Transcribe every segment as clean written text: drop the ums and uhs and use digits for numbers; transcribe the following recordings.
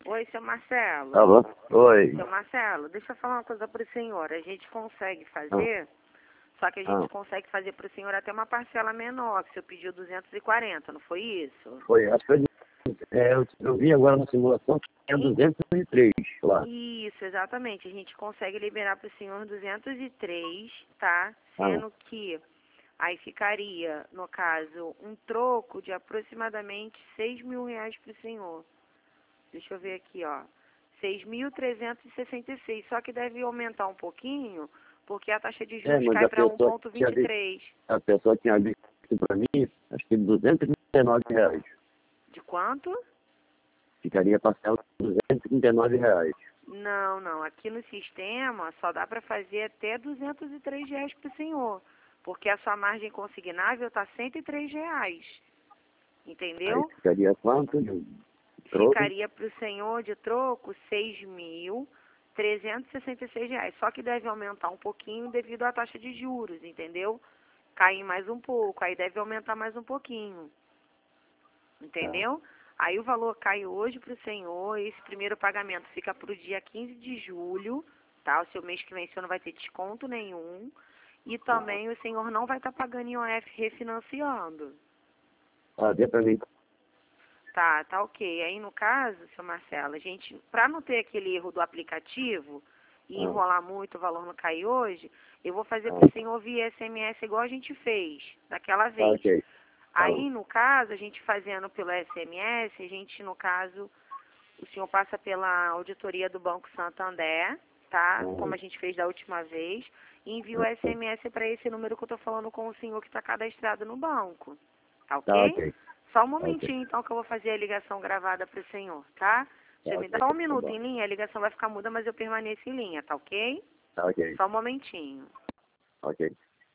Oi, seu Marcelo. Alô? Oi. Seu Marcelo, deixa eu falar uma coisa para o senhor. A gente consegue fazer, só que a gente consegue fazer para o senhor até uma parcela menor, que o senhor pediu 240, não foi isso? Foi, acho que eu vi agora na simulação que é 203 lá. Isso, exatamente. A gente consegue liberar para o senhor 203, tá? Sendo que aí ficaria, no caso, um troco de aproximadamente R$ 6.000 para o senhor. Deixa eu ver aqui, ó. 6.366. Só que deve aumentar um pouquinho, porque a taxa de juros Mas cai a para pessoa tinha visto, 1,23. a pessoa tinha visto para mim, acho que R$ 239. De quanto? Ficaria parcela de R$ 239. Não, não. Aqui no sistema só dá para fazer até R$ 203 para o senhor. Porque a sua margem consignável está R$ 103. Aí Entendeu? ficaria quanto? Troco? Ficaria para o senhor de troco R$ 6.366. Só que deve aumentar um pouquinho devido à taxa de juros, entendeu? Cair mais um pouco, aí deve aumentar mais um pouquinho. Entendeu? Aí o valor cai hoje para o senhor, esse primeiro pagamento fica para o dia 15 de julho, tá? O seu mês que vem o senhor não vai ter desconto nenhum. E também o senhor não vai estar pagando IOF refinanciando. Dê para mim. Tá, tá ok. Aí no caso, seu Marcelo, a gente, para não ter aquele erro do aplicativo e enrolar muito, o valor não cair hoje, eu vou fazer para o senhor via SMS igual a gente fez daquela vez. Ok. Aí, no caso, a gente fazendo pelo SMS, a gente, no caso, o senhor passa pela auditoria do Banco Santander, tá? Como a gente fez da última vez, e envia o SMS para esse número que eu tô falando com o senhor que está cadastrado no banco. Tá ok? Tá ok. Só um momentinho, então, que eu vou fazer a ligação gravada para o senhor, tá? Você me dá só um minuto em linha, a ligação vai ficar muda, mas eu permaneço em linha, tá ok? Tá ok. Só um momentinho. Ok.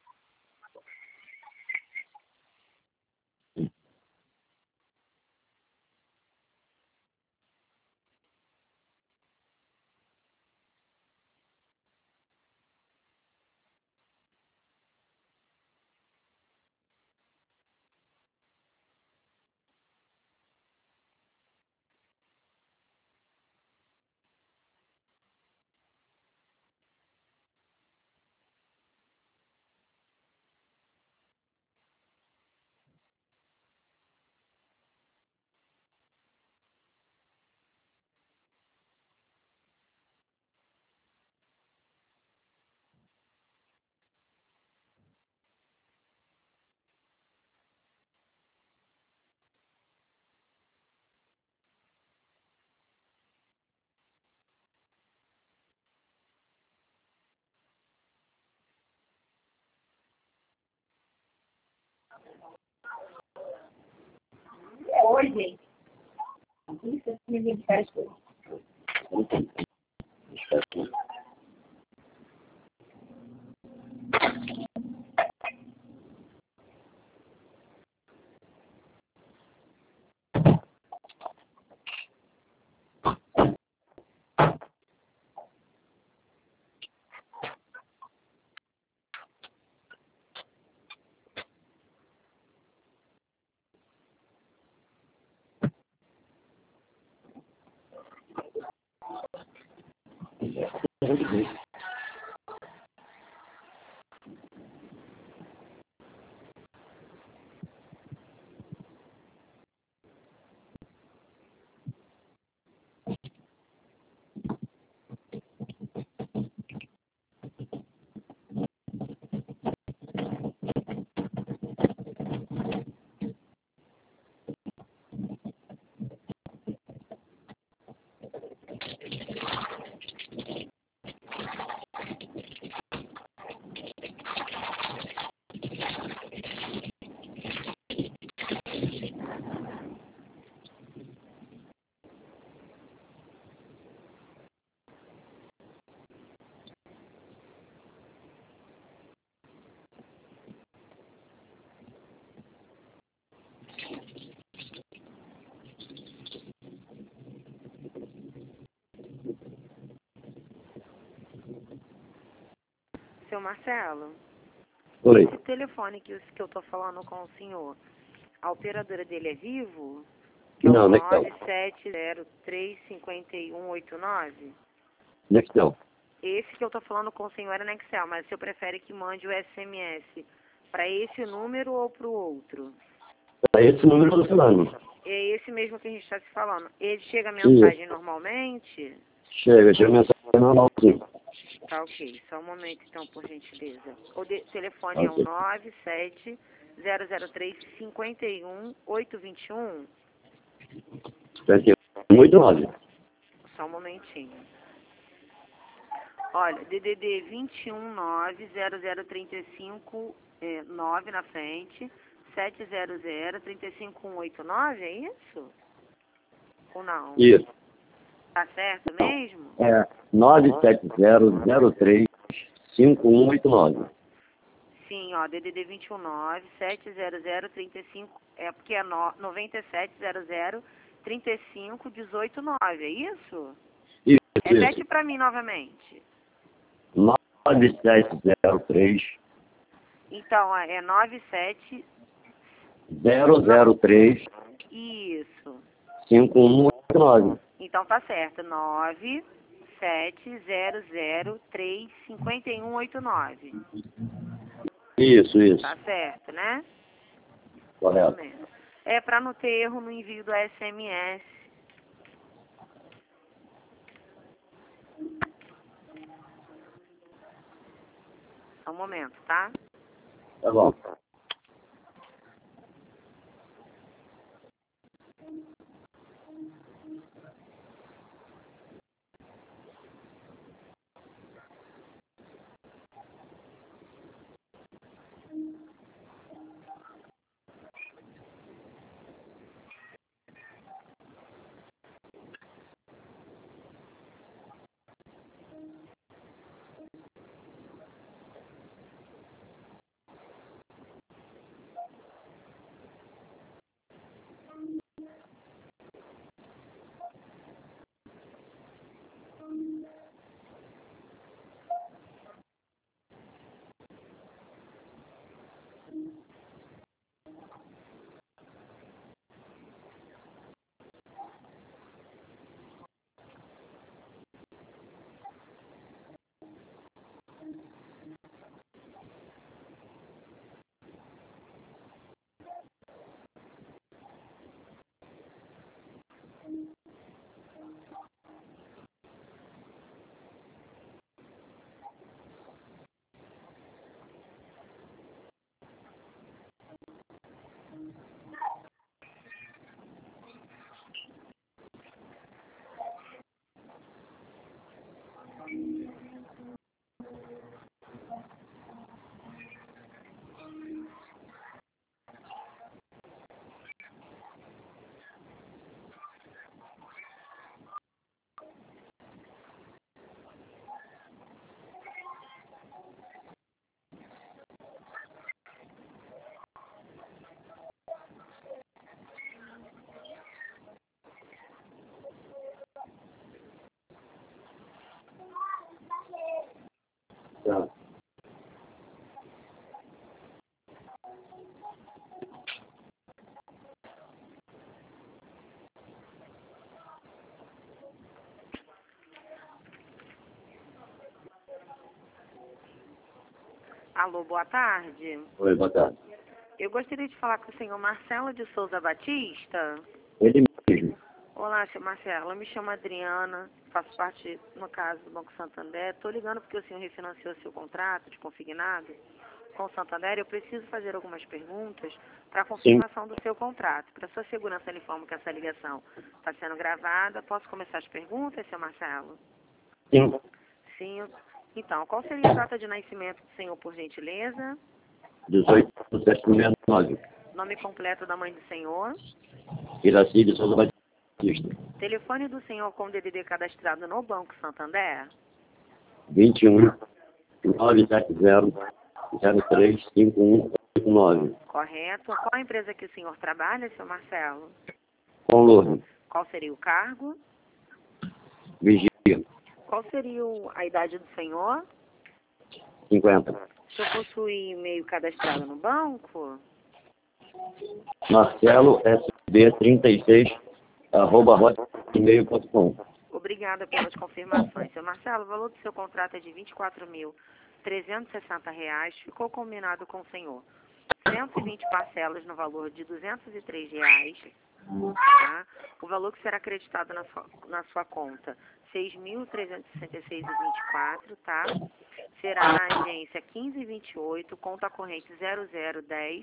Oi, gente. Isso me vem de férias coisas. Seu Marcelo, Oi. esse telefone que eu tô falando com o senhor, a operadora dele é Vivo? Não, não é que não. 97035189. Não é que não. Esse que eu tô falando com o senhor é no Excel, mas o senhor prefere que mande o SMS para esse número ou para o outro? É esse número que eu tô falando. É esse mesmo que a gente está se falando. Ele chega a mensagem normalmente? Chega mensagem normal, sim. Tá ok. Só um momento então, por gentileza. O telefone é o Ok. 97003-51821. 5189. Só um momentinho. Olha, DDD 219-00359 na frente, 700-35189, é isso? Ou não? Isso. Tá certo mesmo? É 97003-5189. Sim, ó, DDD 219-700-35, é porque é 9700-3518-9, é isso? Isso, Repete isso. pra mim novamente. 9703 Então, ó, é 97, 003 isso. 5189. Então tá certo, 9700-35189. Isso. Tá certo, né? Correto. É para não ter erro no envio do SMS. Só um momento, tá? Tá bom. Tá. Alô, boa tarde. Oi, boa tarde. Eu gostaria de falar com o senhor Marcelo de Souza Batista. Ele mesmo. Olá, senhor Marcelo. Eu me chamo Adriana, faço parte, no caso, do Banco Santander. Estou ligando porque o senhor refinanciou seu contrato de consignado com o Santander. Eu preciso fazer algumas perguntas para a confirmação do seu contrato. Para sua segurança, eu informo que essa ligação está sendo gravada. Posso começar as perguntas, senhor Marcelo? Sim. Sim. Então, qual seria a data de nascimento do senhor, por gentileza? 18/7/69. Nome completo da mãe do senhor? Iraci de Souza Batista. Telefone do senhor com DDD cadastrado no Banco Santander? 21 970 03 5189. Correto. Qual a empresa que o senhor trabalha, senhor Marcelo? Com Lourdes. Qual seria o cargo? Vigia. Qual seria a idade do senhor? 50. O senhor possui e-mail cadastrado no banco? Marcelo SB 36 @hotmail.com. Obrigada pelas confirmações. Seu Marcelo, o valor do seu contrato é de R$ 24.360. Ficou combinado com o senhor 120 parcelas no valor de R$ 203. Tá? O valor que será acreditado na sua conta, R$ 6.366,24, tá? Será na agência 1528, conta corrente 0010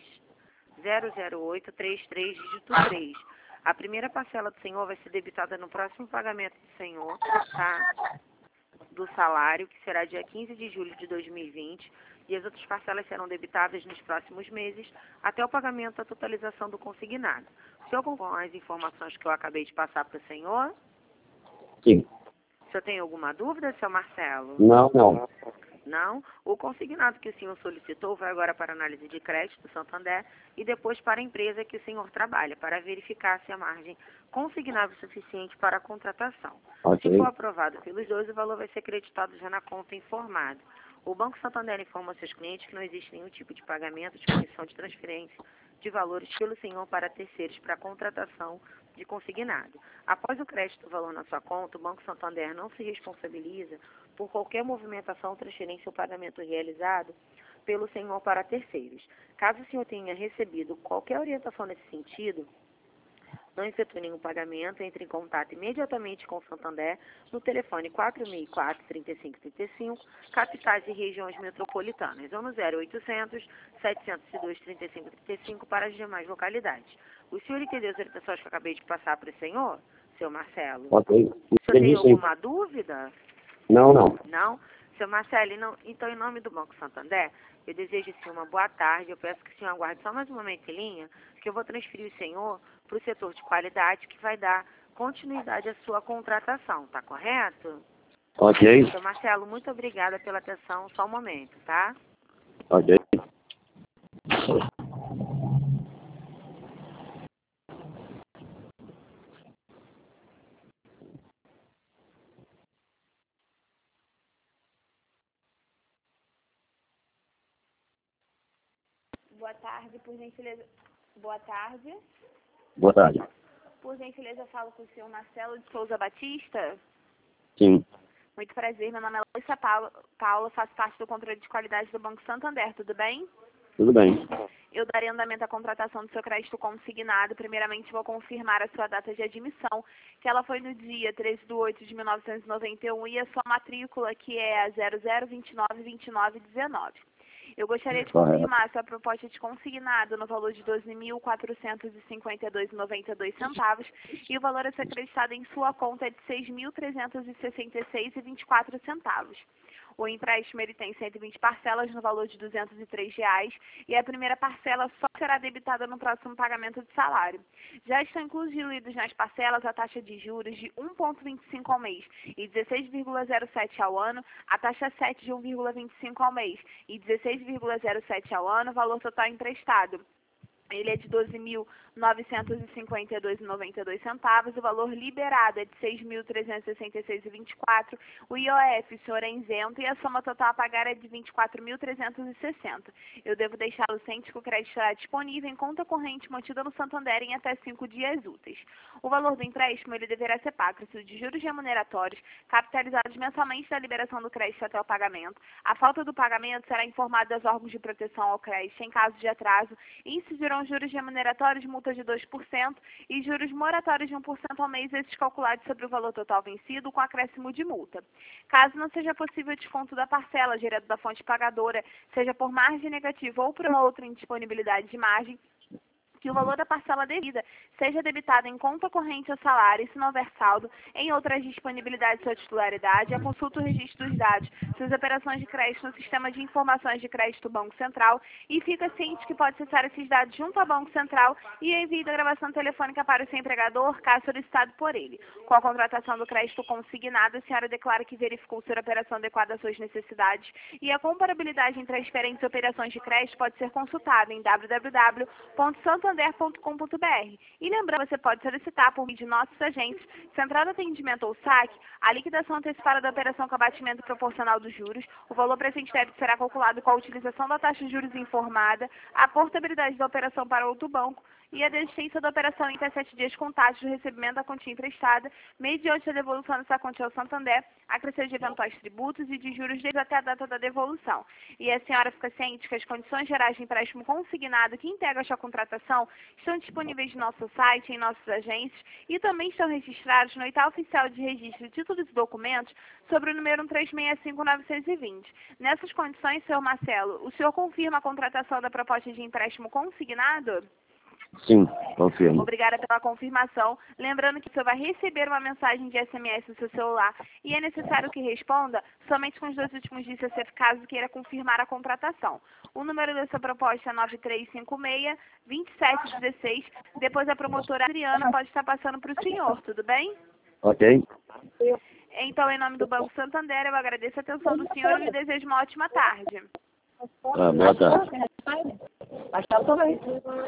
008 33, dígito 3. A primeira parcela do senhor vai ser debitada no próximo pagamento do senhor, tá? Do salário, que será dia 15 de julho de 2020, e as outras parcelas serão debitadas nos próximos meses, até o pagamento da totalização do consignado. O senhor concordou com as informações que eu acabei de passar para o senhor? Sim. O senhor tem alguma dúvida, seu Marcelo? Não. Não? O consignado que o senhor solicitou vai agora para análise de crédito do Santander e depois para a empresa que o senhor trabalha, para verificar se a margem consignável suficiente para a contratação. Ok. Se for aprovado pelos dois, o valor vai ser creditado já na conta informada. O Banco Santander informa aos seus clientes que não existe nenhum tipo de pagamento de comissão de transferência de valores pelo senhor para terceiros para a contratação de consignado. Após o crédito do valor na sua conta, o Banco Santander não se responsabiliza por qualquer movimentação, transferência ou pagamento realizado pelo senhor para terceiros. Caso o senhor tenha recebido qualquer orientação nesse sentido, não efetue nenhum pagamento, entre em contato imediatamente com o Santander no telefone 464-3535, capitais e regiões metropolitanas, ou no 0800 702 3535 para as demais localidades. O senhor entendeu as orientações que eu acabei de passar para o senhor, seu Marcelo? Ok. O senhor tem alguma dúvida? Não. Não? Seu Marcelo, então, em nome do Banco Santander, eu desejo sim uma boa tarde. Eu peço que o senhor aguarde só mais um momento em linha, que eu vou transferir o senhor para o setor de qualidade, que vai dar continuidade à sua contratação, tá correto? Ok. Seu Marcelo, muito obrigada pela atenção. Só um momento, tá? Ok. Boa tarde, por gentileza. Boa tarde. Boa tarde. Por gentileza, eu falo com o senhor Marcelo de Souza Batista. Sim. Muito prazer, meu nome é Larissa Paula, faço parte do controle de qualidade do Banco Santander, tudo bem? Tudo bem. Eu darei andamento à contratação do seu crédito consignado. Primeiramente, vou confirmar a sua data de admissão, que ela foi no dia 13/8/1991, e a sua matrícula, que é a 00292919. Eu gostaria de confirmar a sua proposta de consignado no valor de R$ 12.452,92 e o valor a ser acreditado em sua conta é de R$ 6.366,24. O empréstimo ele tem 120 parcelas no valor de R$ 203 e a primeira parcela só será debitada no próximo pagamento de salário. Já estão incluídos nas parcelas a taxa de juros de 1,25 ao mês e 16,07 ao ano, a taxa 7 de 1,25 ao mês e 16,07 ao ano, o valor total emprestado. Ele é de R$ 12.952,92, o valor liberado é de R$ 6.366,24, o IOF, o senhor é isento e a soma total a pagar é de R$ 24.360. Eu devo deixá-lo ciente que o crédito estará disponível em conta corrente mantida no Santander em até 5 dias úteis. O valor do empréstimo ele deverá ser pago de juros remuneratórios, capitalizados mensalmente da liberação do crédito até o pagamento. A falta do pagamento será informada aos órgãos de proteção ao crédito em caso de atraso e incidirão juros remuneratórios, multa de 2% e juros moratórios de 1% ao mês, esses calculados sobre o valor total vencido com acréscimo de multa. Caso não seja possível o desconto da parcela gerada da fonte pagadora, seja por margem negativa ou por uma outra indisponibilidade de margem, que o valor da parcela devida seja debitado em conta corrente ao salário e, se não houver saldo, em outras disponibilidades de sua titularidade, a consulta o registro dos dados, suas operações de crédito no Sistema de Informações de Crédito do Banco Central e fica ciente que pode acessar esses dados junto ao Banco Central e envie da gravação telefônica para o seu empregador, caso solicitado por ele. Com a contratação do crédito consignado, a senhora declara que verificou ser a operação adequada às suas necessidades e a comparabilidade entre as diferentes operações de crédito pode ser consultada em www.santander.com.br. E lembrando, você pode solicitar por meio de nossos agentes, Central de Atendimento ou SAC, a liquidação antecipada da operação com abatimento proporcional dos juros. O valor presente débito será calculado com a utilização da taxa de juros informada, a portabilidade da operação para outro banco e a desistência da operação em até 7 dias com taxa de recebimento da quantia emprestada, mediante a devolução dessa quantia ao Santander, acrescido de eventuais tributos e de juros desde até a data da devolução. E a senhora fica ciente que as condições gerais de empréstimo consignado que integram esta contratação estão disponíveis no nosso site, em nossas agências, e também estão registrados no Edital Oficial de Registro de Títulos e Documentos sobre o número 1365920. Nessas condições, senhor Marcelo, o senhor confirma a contratação da proposta de empréstimo consignado? Sim, confirmo. Obrigada pela confirmação. Lembrando que o senhor vai receber uma mensagem de SMS no seu celular e é necessário que responda somente com os 2 últimos dígitos caso queira confirmar a contratação. O número dessa proposta é 9356-2716. Depois a promotora Adriana pode estar passando para o senhor, tudo bem? Ok. Então, em nome do Banco Santander, eu agradeço a atenção do senhor e lhe desejo uma ótima tarde. Boa tarde.